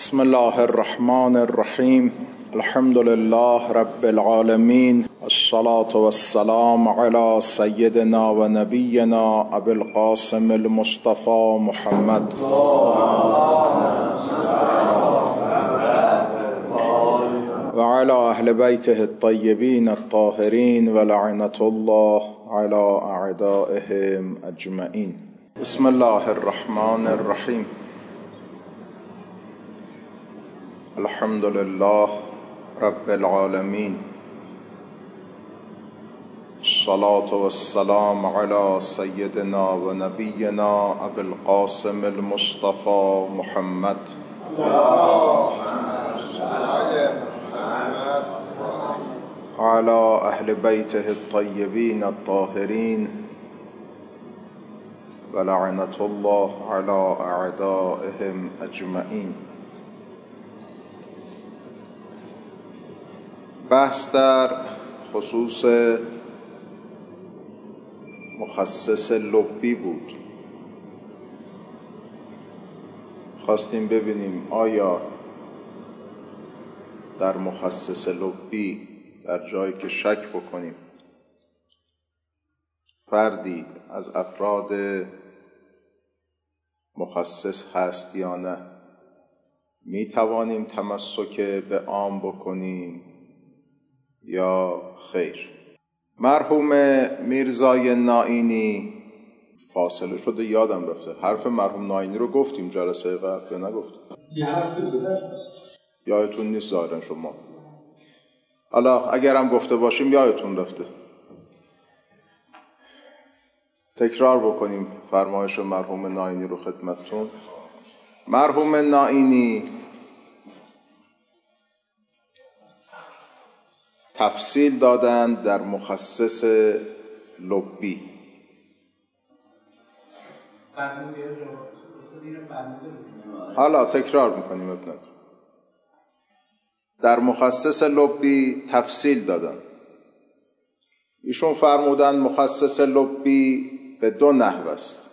بسم الله الرحمن الرحیم. الحمد لله رب العالمین، الصلاة والسلام على سیدنا و نبینا ابی القاسم المصطفى محمد و على اهل بیته الطیبین الطاهرین و لعنة الله على اعدائهم اجمعین. بسم الله الرحمن الرحیم. الحمد لله رب العالمین، الصلاة والسلام على سیدنا و نبینا ابی القاسم المصطفى محمد وعلى اهل بیته الطیبین الطاهرین و لعنة الله على اعدائهم اجمعین. بحث در خصوص مخصص لبی بود. خواستیم ببینیم آیا در مخصص لبی در جایی که شک بکنیم فردی از افراد مخصص هست یا نه، می توانیم تمسک به عام بکنیم یا خیر. مرحوم میرزای نائینی، فاصله شده یادم رفته، حرف مرحوم نائینی رو گفتیم جلسه قبل یا نگفتیم؟ یادتون نیست ظاهرا شما. حالا اگرم گفته باشیم یادتون رفته. تکرار بکنیم فرمایش مرحوم نائینی رو خدمتتون. مرحوم نائینی تفصیل دادن در مخصص لبی. حالا تکرار میکنیم ابن. در مخصص لبی تفصیل دادن. ایشون فرمودن مخصص لبی به دو نحو است.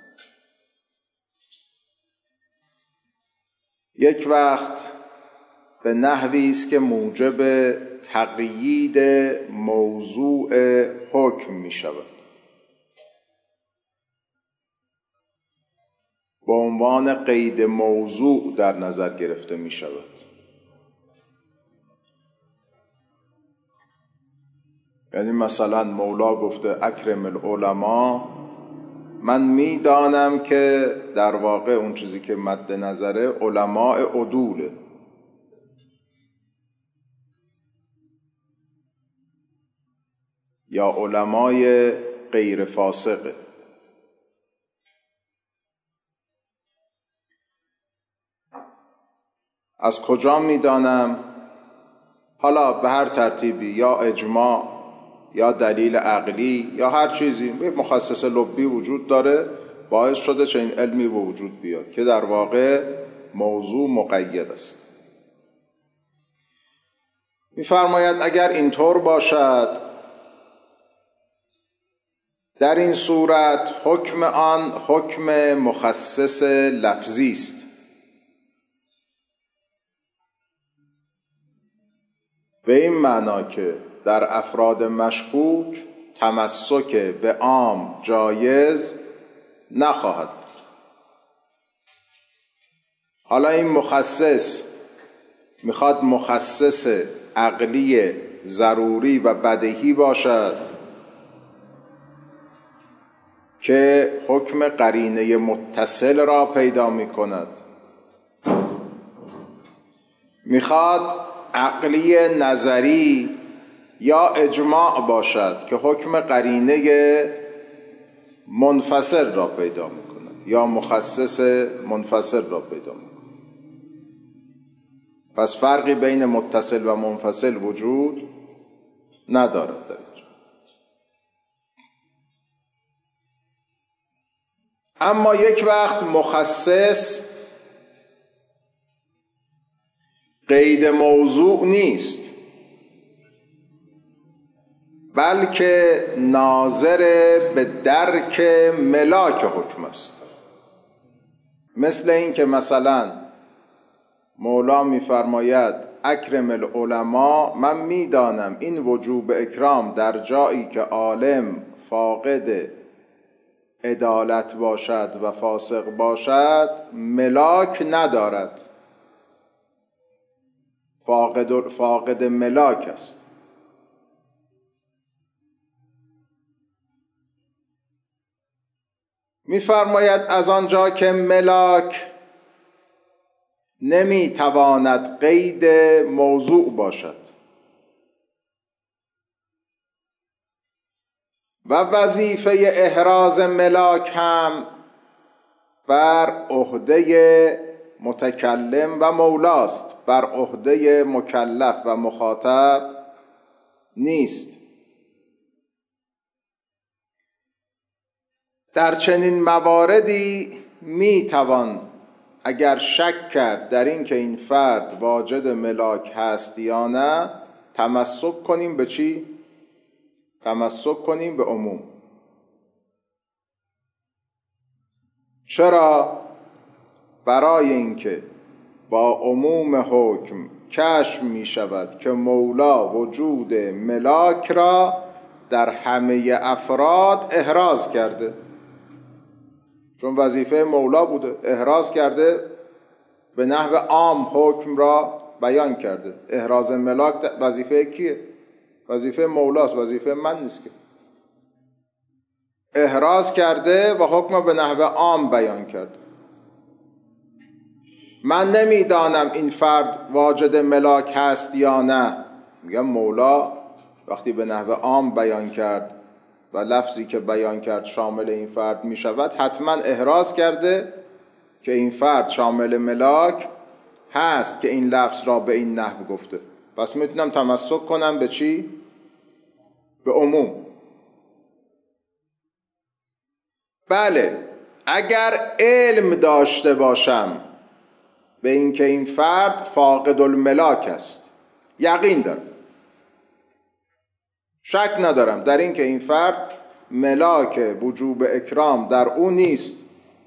یک وقت به نحوی است که موجب تقیید موضوع حکم می شود، با عنوان قید موضوع در نظر گرفته می شود. یعنی مثلا مولا گفته اکرم العلماء، من می دانم که در واقع اون چیزی که مد نظره علماء عدوله، یا علمای غیر فاسقه. از کجا میدانم؟ حالا به هر ترتیبی، یا اجماع یا دلیل عقلی یا هر چیزی، مخصص لبی وجود داره باعث شده چنین علمی به وجود بیاد که در واقع موضوع مقید است. می‌فرماید اگر اینطور باشد، در این صورت حکم آن حکم مخصص لفظی است، به این معنا که در افراد مشکوک تمسک به عام جایز نخواهد بود. حالا این مخصص میخواد مخصص عقلی ضروری و بدیهی باشد که حکم قرینه متصل را پیدا می کند، میخواد عقلی نظری یا اجماع باشد که حکم قرینه منفصل را پیدا می کند یا مخصص منفصل را پیدا می کند. پس فرقی بین متصل و منفصل وجود ندارد در اینجا. اما یک وقت مخصص قید موضوع نیست، بلکه ناظر به درک ملاک حکم است. مثل این که مثلا مولا میفرماید اکرم العلماء، من میدانم این وجوب اکرام در جایی که عالم فاقد عدالت باشد و فاسق باشد ملاک ندارد، فاقد ملاک است. می‌فرماید از آنجا که ملاک نمی‌تواند قید موضوع باشد و وظیفه احراز ملاک هم بر عهده متکلم و مولاست، بر عهده مکلف و مخاطب نیست. در چنین مواردی میتوان اگر شک کرد در این که این فرد واجد ملاک هست یا نه، تمسک کنیم به چی؟ تمسک کنیم به عموم. چرا؟ برای اینکه با عموم حکم کشف می شود که مولا وجود ملاک را در همه افراد احراز کرده، چون وظیفه مولا بوده، احراز کرده، به نحو عام حکم را بیان کرده. احراز ملاک وظیفه کیه؟ وظیفه مولاست، وظیفه من نیست که. احراز کرده و حکم به نحو عام بیان کرده. من نمیدانم این فرد واجد ملاک هست یا نه، میگم مولا وقتی به نحو عام بیان کرد و لفظی که بیان کرد شامل این فرد می شود، حتما احراز کرده که این فرد شامل ملاک هست که این لفظ را به این نحو گفته. پس میتونم تمسک کنم به چی؟ به عموم. بله، اگر علم داشته باشم به این که این فرد فاقد الملاک است، یقین دارم، شک ندارم در این که این فرد ملاک وجوب اکرام در او نیست،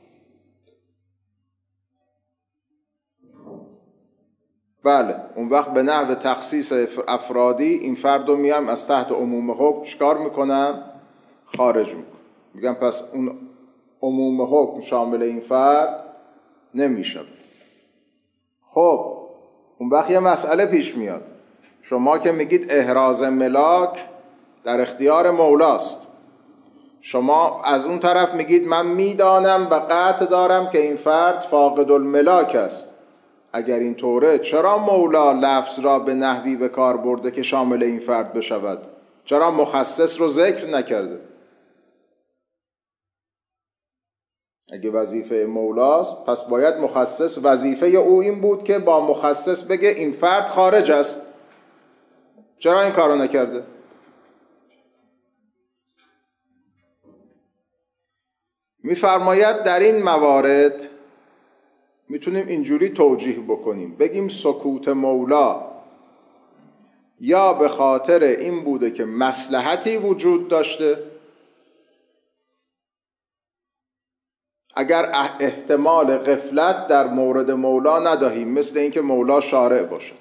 بله، اون وقت به نحو تخصیص افرادی این فرد رو میام از تحت عموم حکم چکار میکنم؟ خارج میکنم. میگم پس اون عموم حکم شامل این فرد نمیشه. خب اون وقت یه مسئله پیش میاد. شما که میگید احراز ملاک در اختیار مولاست، شما از اون طرف میگید من میدانم و قطع دارم که این فرد فاقد الملاک است. اگر این طوره چرا مولا لفظ را به نحوی به کار برده که شامل این فرد بشود؟ چرا مخصص رو ذکر نکرده؟ اگه وظیفه مولاست پس باید مخصص، وظیفه او این بود که با مخصص بگه این فرد خارج است. چرا این کارو نکرده؟ میفرماید در این موارد میتونیم اینجوری توجیه بکنیم، بگیم سکوت مولا یا به خاطر این بوده که مصلحتی وجود داشته، اگر احتمال غفلت در مورد مولا ندهیم، مثل اینکه مولا شارع باشد،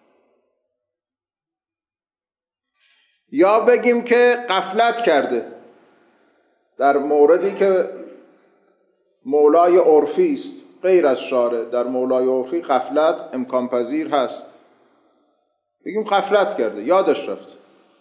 یا بگیم که غفلت کرده در موردی که مولای عرفی است غیر از شارع. در مولای عرفی غفلت امکان پذیر هست، بگیم غفلت کرده، یادش رفت.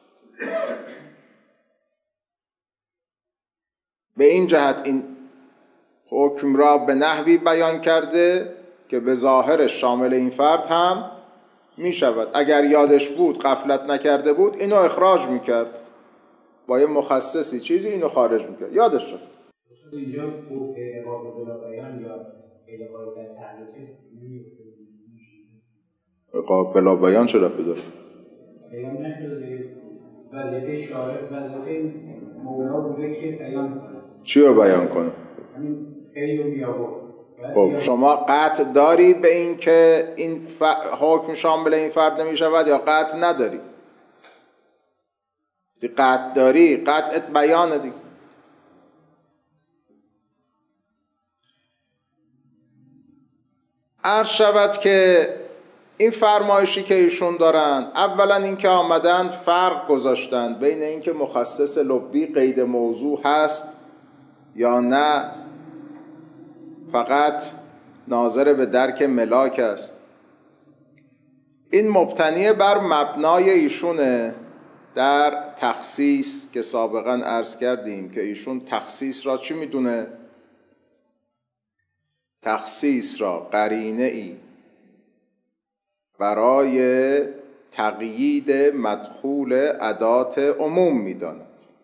به این جهت این حکم را به نحوی بیان کرده که به ظاهر شامل این فرد هم می شود. اگر یادش بود، غفلت نکرده بود، اینو اخراج می کرد، با یه مخصصی چیزی اینو خارج می کرد، یادش رفت. اینجا اقاب بلا بیان یا اقاب در تحلیل اقاب بلا بیان چرا بداره؟ بیان نشده، وظیفه شارع، وظیفه مولا بوده که بیان کنه. چی رو بیان کنه؟ همین خیلی رو بیابو. خب شما قطع داری به این که این حکم شامل این فرد نمی شود یا قطع نداری؟ قطع داری، قطعت بیان دیگه. عرض شود که این فرمایشی که ایشون دارن، اولا اینکه آمدن فرق گذاشتن بین اینکه مخصص لبی قید موضوع هست یا نه فقط ناظر به درک ملاک است. این مبتنی بر مبنای ایشونه در تخصیص که سابقا عرض کردیم که ایشون تخصیص را چی میدونه؟ تخصیص را قرینه ای برای تقیید مدخول ادات عموم میداند.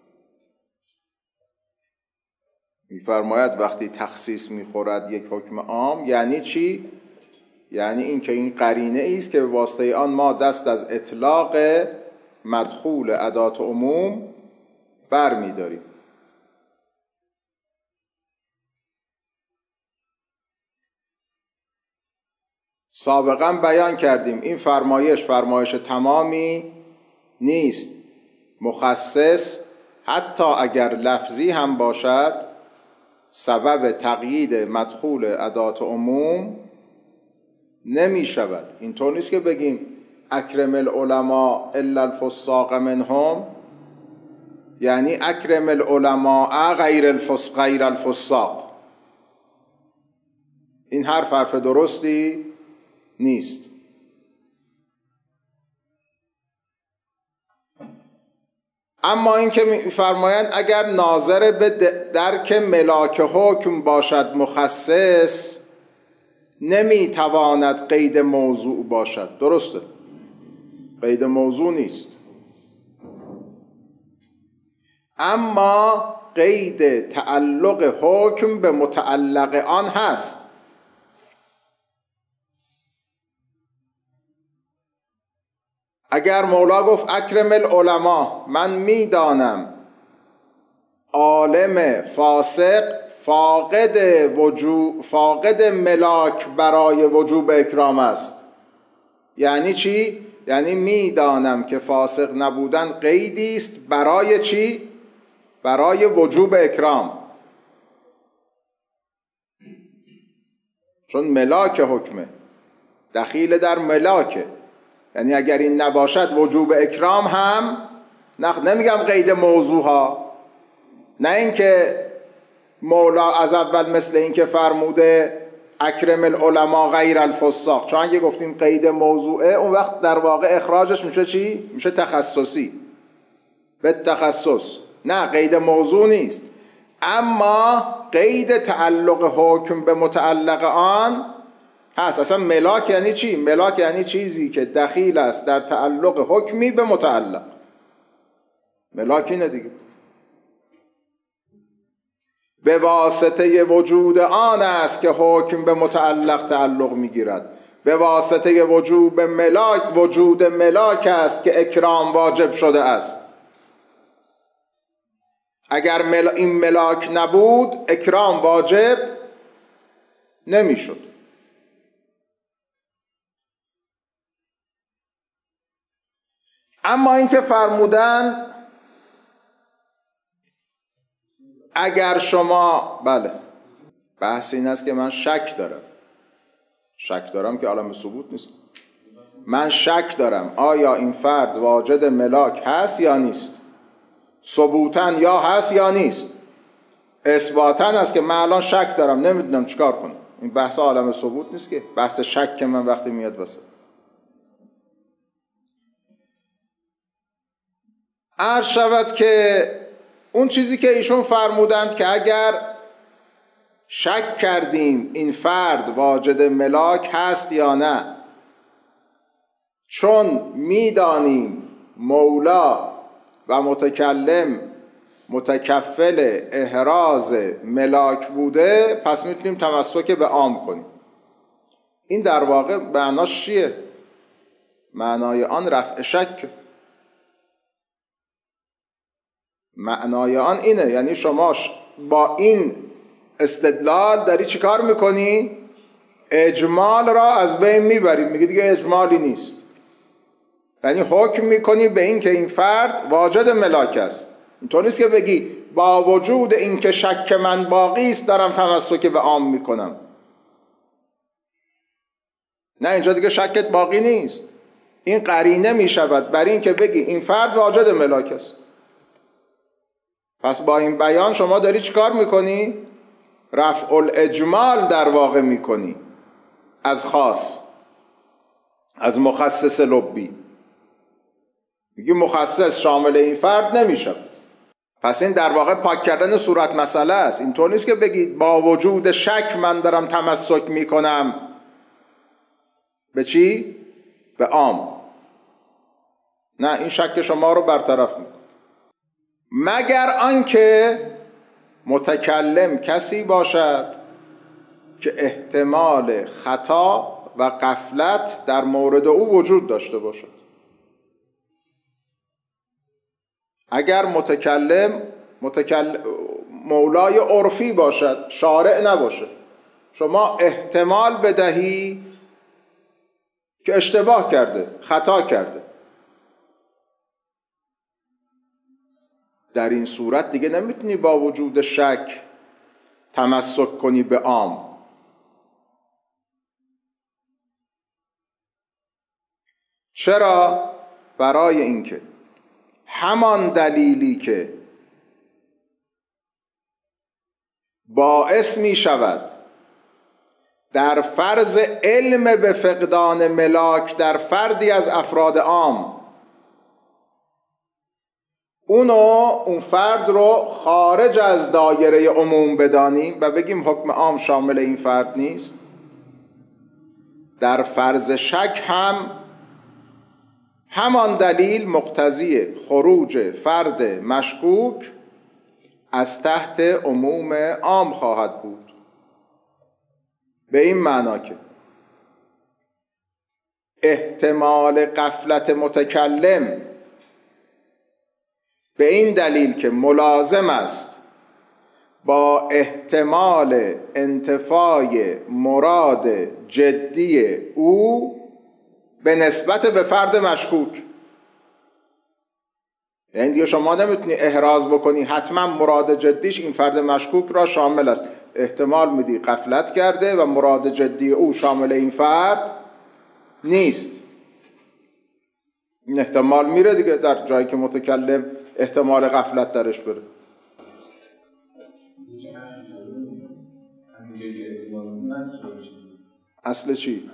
میفرماید وقتی تخصیص میخورد یک حکم عام یعنی چی؟ یعنی این که این قرینه ای است که به واسطه آن ما دست از اطلاق مدخول ادات عموم بر می‌داریم. سابقا بیان کردیم این فرمایش تمامی نیست. مخصص حتی اگر لفظی هم باشد سبب تقیید مدخول ادات عموم نمی شود. اینطور نیست که بگیم اکرم العلماء الا الفساق منهم، یعنی اکرم العلماء غیر الفساق. این حرف درستی نیست. اما این که می‌فرمایند اگر ناظر به درک ملاک حکم باشد مخصص نمیتواند قید موضوع باشد. درسته، قید موضوع نیست، اما قید تعلق حکم به متعلق آن هست. اگر مولا گفت اکرم العلماء، من میدانم عالم فاسق فاقد ملاک برای وجوب اکرام است. یعنی چی؟ یعنی میدانم که فاسق نبودن قیدی است برای چی؟ برای وجوب اکرام، چون ملاک حکمه، دخیل در ملاکه. یعنی اگر این نباشد وجوب اکرام هم نمیگم قید موضوع ها، نه اینکه مولا از اول مثل این که فرموده اکرم العلماء غیر الفساق، چون اگه گفتیم قید موضوعه اون وقت در واقع اخراجش میشه چی؟ میشه تخصصی، به تخصص. نه، قید موضوع نیست، اما قید تعلق حکم به متعلق آن هست. اصلا ملاک یعنی چی؟ ملاک یعنی چیزی که دخیل است در تعلق حکمی به متعلق. ملاک اینه دیگه، به واسطه وجود آن است که حکم به متعلق تعلق میگیرد. به واسطه وجود ملاک است که اکرام واجب شده است. اگر این ملاک نبود اکرام واجب نمیشد. اما اینکه فرمودند اگر شما، بله، بحث این است که من شک دارم که عالم ثبوت نیست. من شک دارم آیا این فرد واجد ملاک هست یا نیست، ثبوتاً یا هست یا نیست. اثباتاً است که من الان شک دارم، نمیدونم چیکار کنم. این بحث عالم ثبوت نیست که، بحث شک که من وقتی میاد واسه عرض شود که اون چیزی که ایشون فرمودند که اگر شک کردیم این فرد واجد ملاک هست یا نه، چون میدانیم مولا و متکلم متکفل احراز ملاک بوده، پس میتونیم تمسک به عام کنیم. این در واقع معناش چیه؟ معنای آن رفع شک. معنای آن اینه، یعنی شما با این استدلال داری چی کار میکنی؟ اجمال را از بین میبری، میگی دیگه اجمالی نیست. یعنی حکم میکنی به این که این فرد واجد ملاک است. اینطور نیست که بگی با وجود این که شک من باقی است دارم تمسک به عام میکنم. نه اینجا دیگه شکت باقی نیست. این قرینه می شود بر این که بگی این فرد واجد ملاک است. پس با این بیان شما داری چیکار میکنی؟ رفع الاجمال در واقع میکنی از خاص، از مخصص لبی. میگی مخصص شامل این فرد نمیشه. پس این در واقع پاک کردن صورت مسئله است. اینطور نیست که بگید با وجود شک من دارم تمسک میکنم به چی؟ به عام. نه، این شک شما رو برطرف میکنه. مگر آنکه متکلم کسی باشد که احتمال خطا و غفلت در مورد او وجود داشته باشد. اگر متکلم مولای عرفی باشد، شارع نباشه، شما احتمال بدهی که اشتباه کرده، خطا کرده، در این صورت دیگه نمیتونی با وجود شک تمسک کنی به عام. چرا؟ برای اینکه همان دلیلی که باعث می شود در فرض علم به فقدان ملاک در فردی از افراد عام اون فرد رو خارج از دایره عموم بدانیم و بگیم حکم عام شامل این فرد نیست، در فرض شک هم همان دلیل مقتضی خروج فرد مشکوک از تحت عموم عام خواهد بود. به این معنا که احتمال غفلت متکلم به این دلیل که ملازم است با احتمال انتفای مراد جدی او به نسبت به فرد مشکوک. یعنی دیگه شما نمیتونی احراز بکنی حتما مراد جدیش این فرد مشکوک را شامل است. احتمال میدی غفلت کرده و مراد جدی او شامل این فرد نیست. این احتمال میره دیگه در جایی که متکلم احتمال غفلت درش بره. اصل چی؟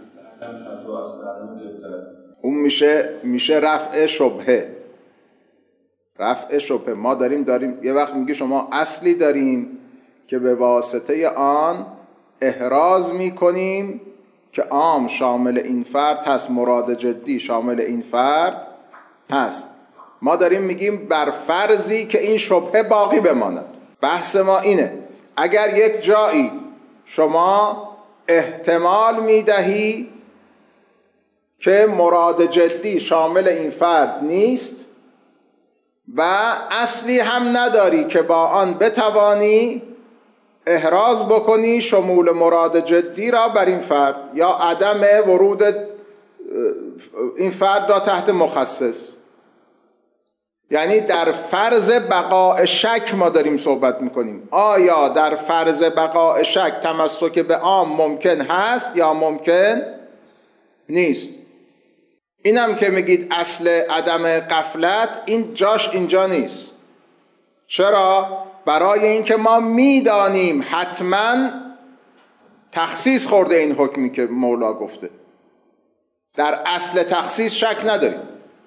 اون میشه رفع شبهه. رفع شبهه. ما داریم یه وقت میگه شما اصلی داریم که به واسطه آن احراز میکنیم که عام شامل این فرد هست، مراد جدی شامل این فرد هست. ما داریم میگیم بر فرضی که این شبهه باقی بماند. بحث ما اینه اگر یک جایی شما احتمال میدهی که مراد جدی شامل این فرد نیست و اصلی هم نداری که با آن بتوانی احراز بکنی شمول مراد جدی را بر این فرد یا عدم ورود این فرد را تحت مخصص، یعنی در فرض بقاء شک ما داریم صحبت میکنیم. آیا در فرض بقاء شک تمسک به عام ممکن هست یا ممکن نیست؟ اینم که میگید اصل عدم غفلت، این جاش اینجا نیست. چرا؟ برای اینکه ما میدانیم حتما تخصیص خورده این حکمی که مولا گفته. در اصل تخصیص شک نداریم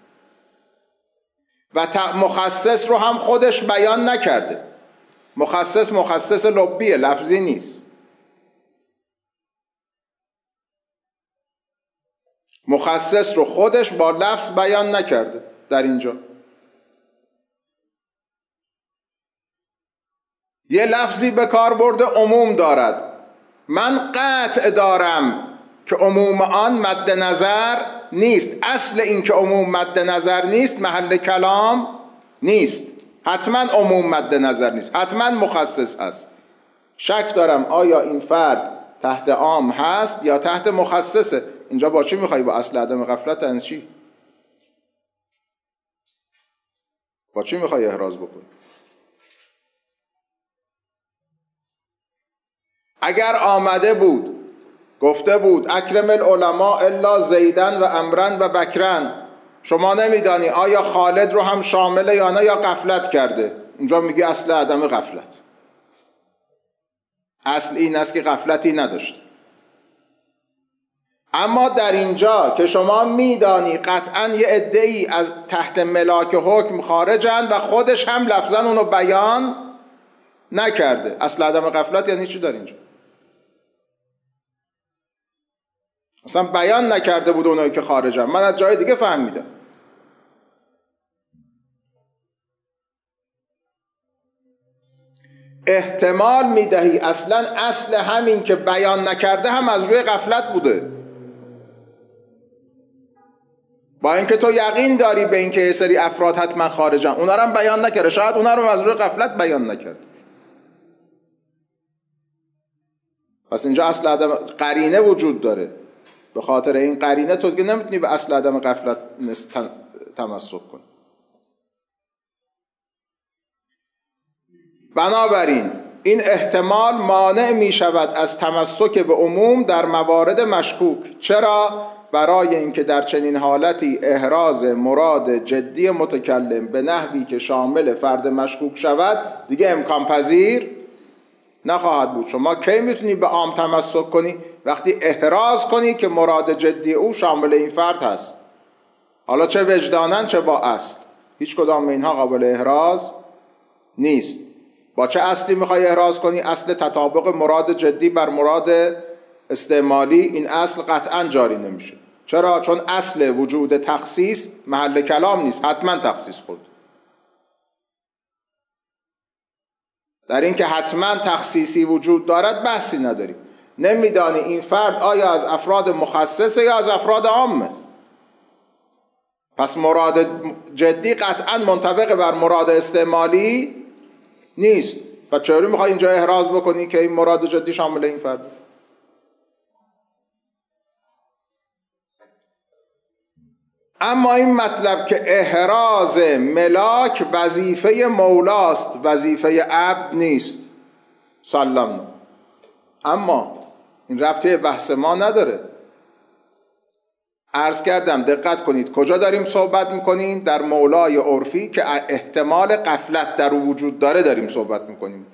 و مخصص رو هم خودش بیان نکرده. مخصص لبیه، لفظی نیست. مخصص رو خودش با لفظ بیان نکرده در اینجا. یه لفظی به کار برده عموم دارد. من قطع دارم که عموم آن مد نظر نیست. اصل این که عموم مد نظر نیست محل کلام نیست. حتما عموم مد نظر نیست، حتما مخصص هست. شک دارم آیا این فرد تحت عام هست یا تحت مخصصه. اینجا با چی میخوایی؟ با اصل عدم غفلت از چی؟ با چی میخوای احراز بکنی؟ اگر آمده بود گفته بود اکرم العلماء الا زیدن و امرن و بکرن. شما نمیدانی آیا خالد رو هم شامله یا نه، یا غفلت کرده. اونجا میگه اصل عدم غفلت، اصل این است که غفلتی نداشته. اما در اینجا که شما میدانی قطعا یه عده‌ای از تحت ملاک حکم خارجن و خودش هم لفظاً اونو بیان نکرده، اصل عدم غفلت یعنی چی در اینجا؟ اصلا بیان نکرده بود اونایی که خارجن. من از جای دیگه فهمیدم. احتمال میدهی اصلا اصل همین که بیان نکرده هم از روی غفلت بوده، با اینکه تو یقین داری به اینکه یه سری افراد حتما خارجن، اونا رو هم بیان نکرده، شاید اونا رو از روی غفلت بیان نکرده. پس اینجا اصل عدم قرینه وجود داره. به خاطر این قرینه تو که نمیتونی به اصل عدم غفلت تمسک کنی. بنابراین این احتمال مانع می شود از تمسک به عموم در موارد مشکوک. چرا؟ برای اینکه در چنین حالتی احراز مراد جدی متکلم به نحوی که شامل فرد مشکوک شود دیگه امکان پذیر نخواهد بود. شما کی میتونی به عام تمسک کنی؟ وقتی احراز کنی که مراد جدی او شامل این فرد هست، حالا چه وجدانن چه با اصل. هیچ کدام اینها قابل احراز نیست. با چه اصلی میخوای احراز کنی؟ اصل تطابق مراد جدی بر مراد استعمالی. این اصل قطعا جاری نمیشه. چرا؟ چون اصل وجود تخصیص محل کلام نیست، حتما تخصیص خورد. در این که حتما تخصیصی وجود دارد بحثی نداریم. نمیدانی این فرد آیا از افراد مخصصه یا از افراد عامه. پس مراد جدی قطعا منطبق بر مراد استعمالی نیست. و چطوری میخوای اینجا احراز بکنی که این مراد جدی شامل این فرد؟ اما این مطلب که احراز ملاک وظیفه مولاست، وظیفه عبد نیست. سلام. اما این ربطی بحث ما نداره. عرض کردم دقت کنید کجا داریم صحبت میکنیم؟ در مولای عرفی که احتمال غفلت در او وجود داره داریم صحبت میکنیم.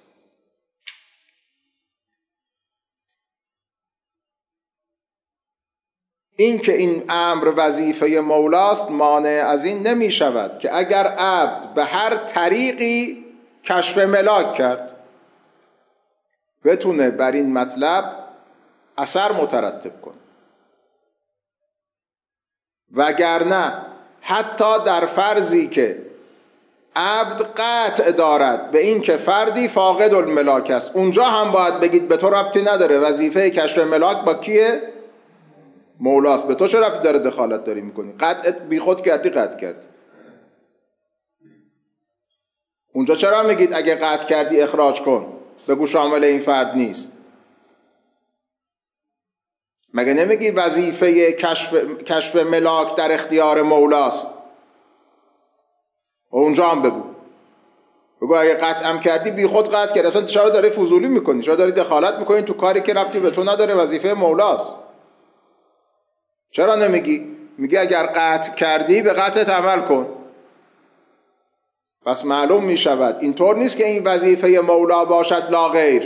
این که این امر وظیفه مولاست مانع از این نمی شود که اگر عبد به هر طریقی کشف ملاک کرد بتونه بر این مطلب اثر مترتب کنه. وگرنه حتی در فرضی که عبد قطع دارد به این که فردی فاقد الملاک است، اونجا هم باید بگید به تو ربطی نداره، وظیفه کشف ملاک با کیه؟ مولاست. به تو چه ربطی داره دخالت داری میکنی؟ قطع بی خود کردی، قطع کردی. اونجا چرا میگید اگه قطع کردی اخراج کن، بگو شامل این فرد نیست؟ مگه نمیگی وظیفه کشف ملاک در اختیار مولاست؟ و اونجا هم بگو اگه قطعم کردی بی خود قطع کردی. اصلا چرا داری فضولی میکنی؟ چرا داری دخالت میکنی تو کاری که ربطی به تو نداره، وظیفه مولاست؟ چرا نمیگی؟ میگی اگر قطع کردی به قطعت عمل کن. پس معلوم میشود اینطور نیست که این وظیفه مولا باشد لا غیر.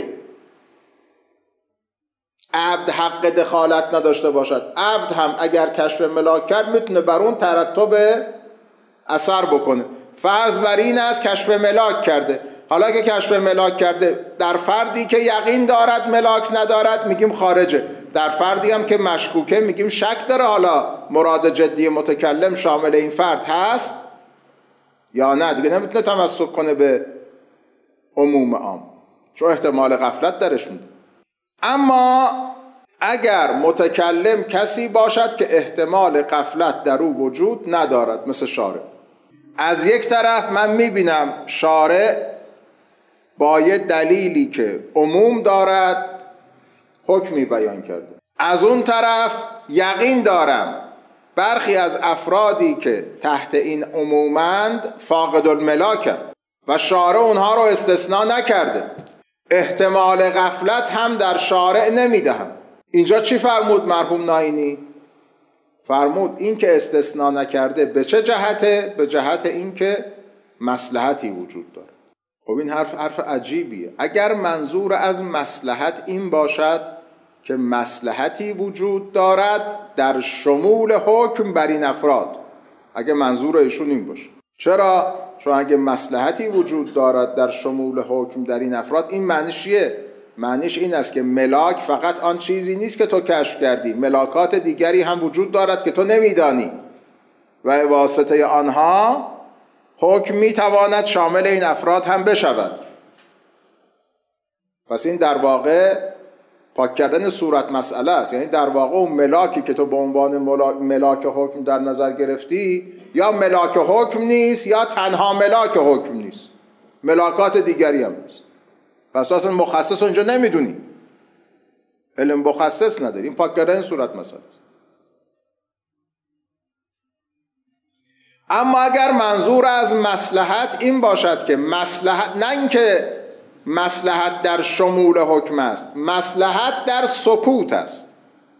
عبد حق دخالت نداشته باشد. عبد هم اگر کشف ملاک کرد میتونه بر اون ترتب اثر بکنه. فرض بر این است کشف ملاک کرده. حالا که کشف ملاک کرده در فردی که یقین دارد ملاک ندارد میگیم خارجه، در فردی هم که مشکوکه میگیم شک داره حالا مراد جدی متکلم شامل این فرد هست یا نه. دیگه نمیتونه تمسک کنه به عموم عام چون احتمال غفلت درش مونده. اما اگر متکلم کسی باشد که احتمال غفلت در او وجود ندارد، مثل شارع، از یک طرف من میبینم شارع با یه دلیلی که عموم دارد حکمی بیان کرده، از اون طرف یقین دارم برخی از افرادی که تحت این عمومند فاقد الملاکند و شارع اونها رو استثناء نکرده، احتمال غفلت هم در شارع نمیدهم. اینجا چی فرمود مرحوم ناینی؟ فرمود این که استثناء نکرده به چه جهته؟ به جهت این که مصلحتی وجود داره. خب این حرف عجیبیه. اگر منظور از مصلحت این باشد که مصلحتی وجود دارد در شمول حکم بر این افراد، اگه منظور ایشون این باشه. چرا؟ چون اگه مصلحتی وجود دارد در شمول حکم در این افراد، این معنیش چیه؟ معنیش این است که ملاک فقط آن چیزی نیست که تو کشف کردی، ملاکات دیگری هم وجود دارد که تو نمیدانی و واسطه آنها حکم میتواند شامل این افراد هم بشود. پس این در واقع پاک کردن صورت مسئله است. یعنی در واقع اون ملاکی که تو به عنوان ملاک حکم در نظر گرفتی یا ملاک حکم نیست یا تنها ملاک حکم نیست، ملاکات دیگری هم نیست. پس اصلا مخصص اونجا نمیدونی، علم مخصص نداری. این پاک کردن صورت مسئله. اما اگر منظور از مصلحت این باشد که مصلحت، نه اینکه مصلحت در شمول حکم است، مصلحت در سکوت است،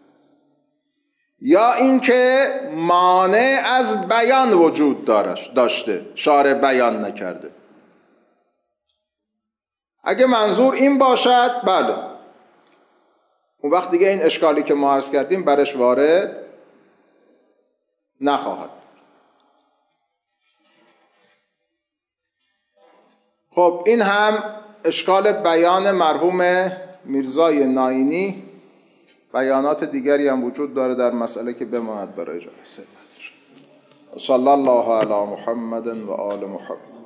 یا اینکه مانع از بیان وجود داشته، شارع بیان نکرده، اگه منظور این باشد بله، اون وقت دیگه این اشکالی که ما عرض کردیم برش وارد نخواهد. خب این هم اشکال بیان مرحوم میرزای ناینی. بیانات دیگری هم وجود داره در مسئله که بماند برای جلسه بعد. صلی الله علی محمد و آل محمد.